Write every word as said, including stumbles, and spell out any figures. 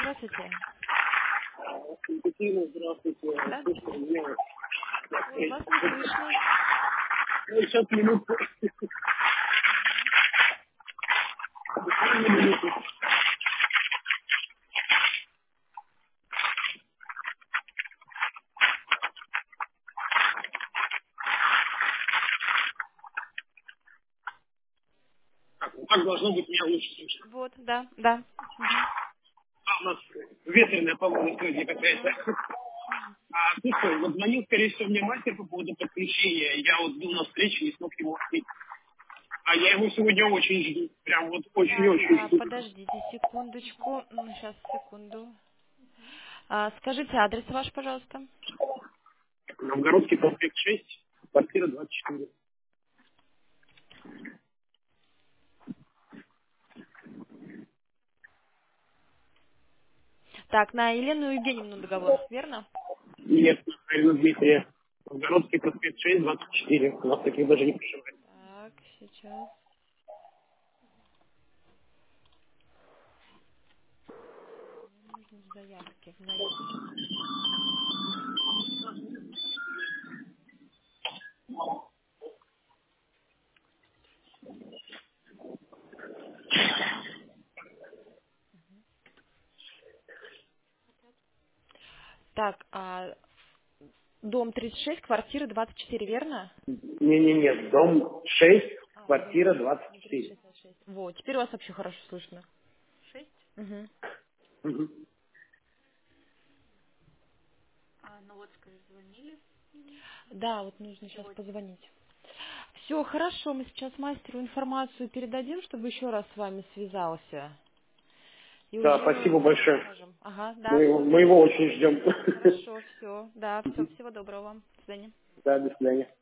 здравствуйте. Екатерина, здравствуйте. Да? Слушайте, мне Ой, вас не слышно. ну, сейчас минутку. Буквально минуту. Так, ну так должно быть меня лучше слышно. Вот, да, да. Мгм. А у нас ветреная погода сегодня какая-то. М. А, слушай, вот звонил, скорее всего, мне мастер по поводу подключения. Я вот был на встрече, не смог его успеть. А я его сегодня очень жду. Прям вот Так, очень-очень а, жду. подождите секундочку. Сейчас, секунду. А, скажите адрес ваш, пожалуйста. Новгородский проспект шесть, квартира двадцать четыре. Так, на Елену Евгеньевну договор, верно? Нет, Марина Дмитрия. Новгородский проспект шесть, двадцать четыре. У нас таких даже не пришивает. Так, сейчас. Мне нужно в заявке вносить. Так, а, дом тридцать шесть, квартира двадцать четыре, верно? Не-не-не, дом шесть, А, дом квартира шесть, двадцать не тридцать четыре. шесть, а шесть. Вот, теперь вас вообще хорошо слышно. Угу. Мгм. Да, вот нужно сейчас позвонить. Все, хорошо, мы сейчас мастеру информацию передадим, чтобы еще раз с вами связался. И Да, уже спасибо большое. скажем. Ага, да, Мы его, все, мы его очень ждем. хорошо, все, да, все, всего доброго вам. До свидания. Да, до свидания.